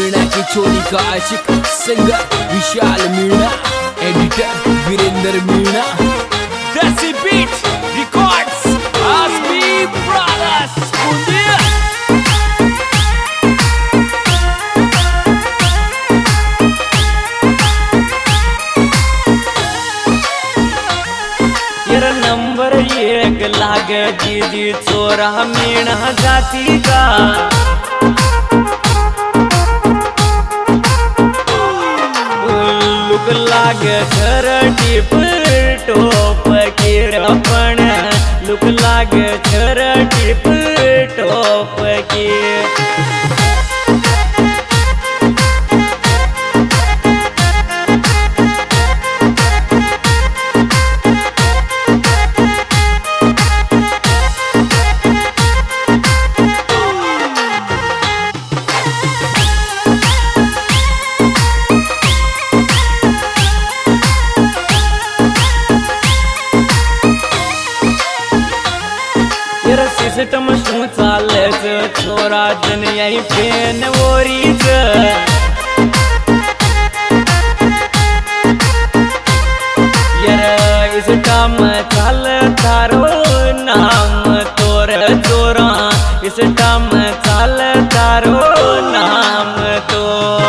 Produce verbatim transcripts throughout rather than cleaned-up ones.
मीणा की चोरी का आशिक, singer Vishal Meena, editor Virendra Meena. Desi beat records, Asami brothers Bundiya. तेरा नंबर एक लागे दीदी चोरा मीणा जाती का। लुक लागे घर टिप टोप की रपण, लुक लागे घर टिप टोप की। सिस्टम शू चाले छोरा जन यही पेन वोरीज। यार इस टाइम चाल तारो नाम तोर चोरा, इस टाइम चाल तारो नाम तो।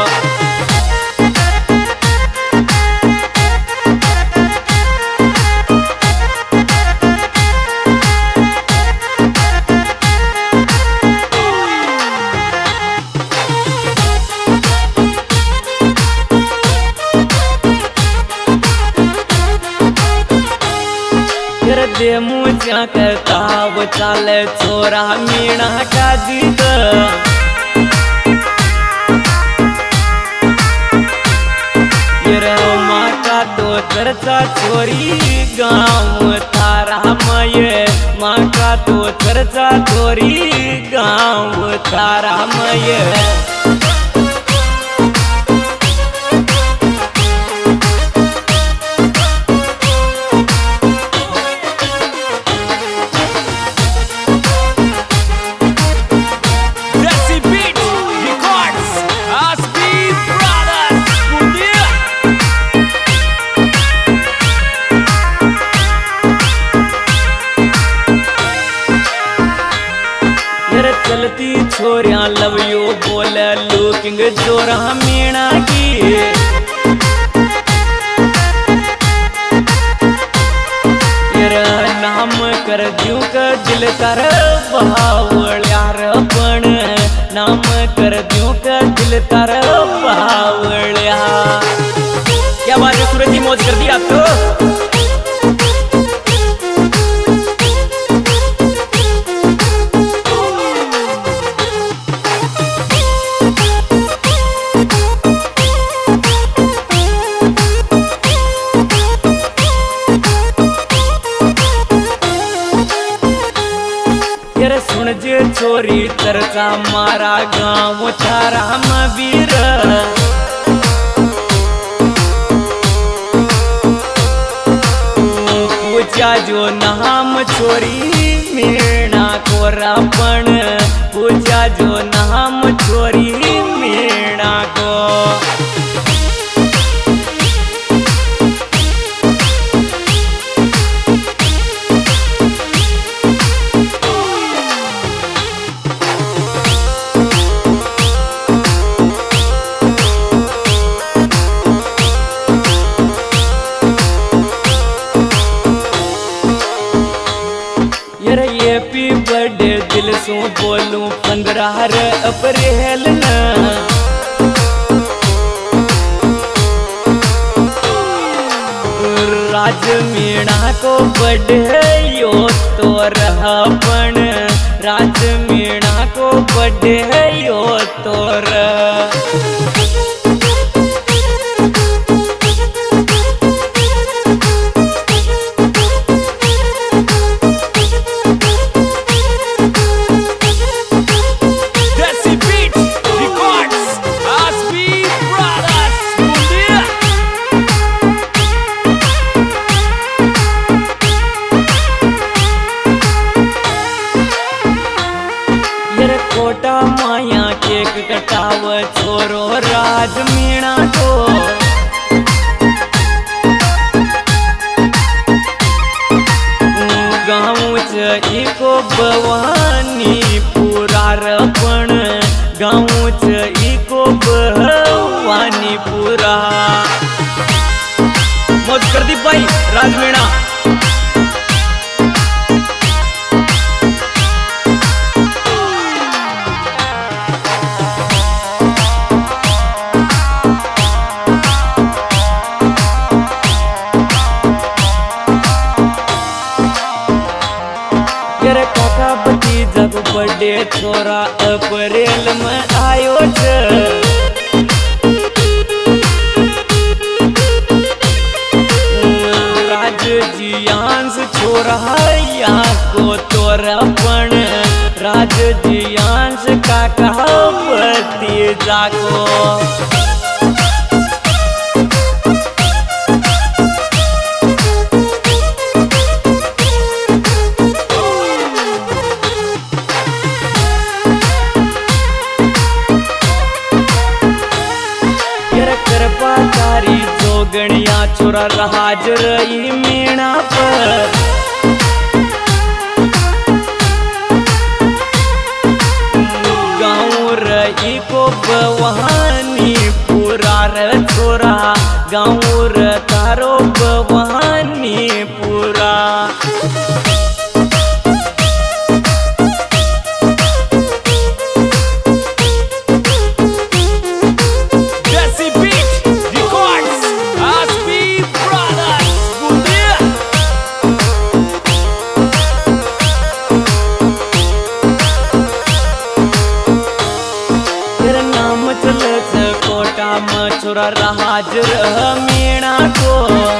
दे मुझा कहता वो चाले चोरा मीणा का जीत। माँ का तो चर्चा चोरी गाँव थारा मये, माँ का तो चर्चा चोरी गाँव थारा मये। चलती छोरिया लव यू बोल लुकिंग जोरा मीणा की। नाम कर दूं का दिल कर बावळ्यार पण, नाम कर दूं का दिल कर बावळ्या। क्या बात है, सूरज जी मौज कर दी आप तो। सुन जे छोरी चर्चा मारा गाँव थारा वीर। पूछा जो नाम छोरी मीणा को रापण, पूछा जो नाम छोरी मीणा को। हैप्पी बर्थडे दिल सू बोलूं पंद्रह अप्रैल न। राज मीणा को बर्थडे यो तो रहपण, राज मीणा को बर्थडे यो तो रह। कोटा माया केक कटाव छोरो राज मीणा को गाँव च इको भवानी पुरार पण गाँव च इको भवानी पुरा मौज कर दी भाई राज मीणा। काका भतीजा को बर्थडे छोरा अप्रैल में आयो छ राज जियांश छोरा यहाँ को तोरा पण राज जियांश काका भतीजा को तारी जोगणिया छोरा हाजर ई मीणा पर गाँव रही को भवानी पुरा र छोरा गाँव र तारो भवानी पुरा छोरा हाजर मीणा को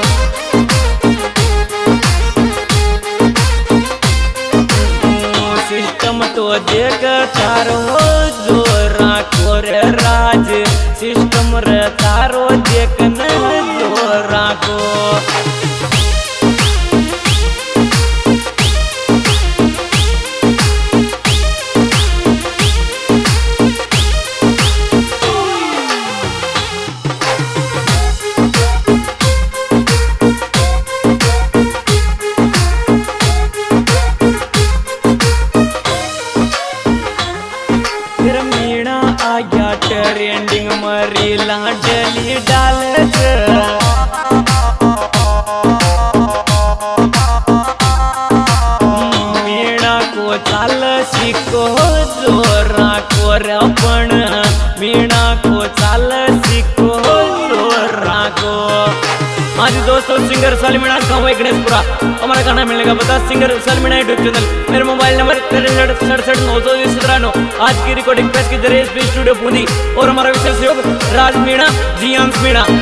सिस्टम तो देख तारो जोरा को रे राज सिस्टम रे तारो देख न जोरा को ट्रेंडिंग मरीला डली डाल मीणा को चाल सिको जोरा को पण मीणा को चाल सिको जोरा को। हाँ जी दोस्तों, सिंगर सालिम मीणा गाँव गणेशपुरा। हमारा गाना मिलने का पता singer Salim Meena YouTube channel. मेरा मोबाइल नंबर तिरसठ सड़सठ नौ सौ सत्रह। आज की रिकॉर्डिंग प्रेस की जरिए स्टूडियो बूंदी और हमारा विशेष सहयोग राज मीणा जियांश मीणा।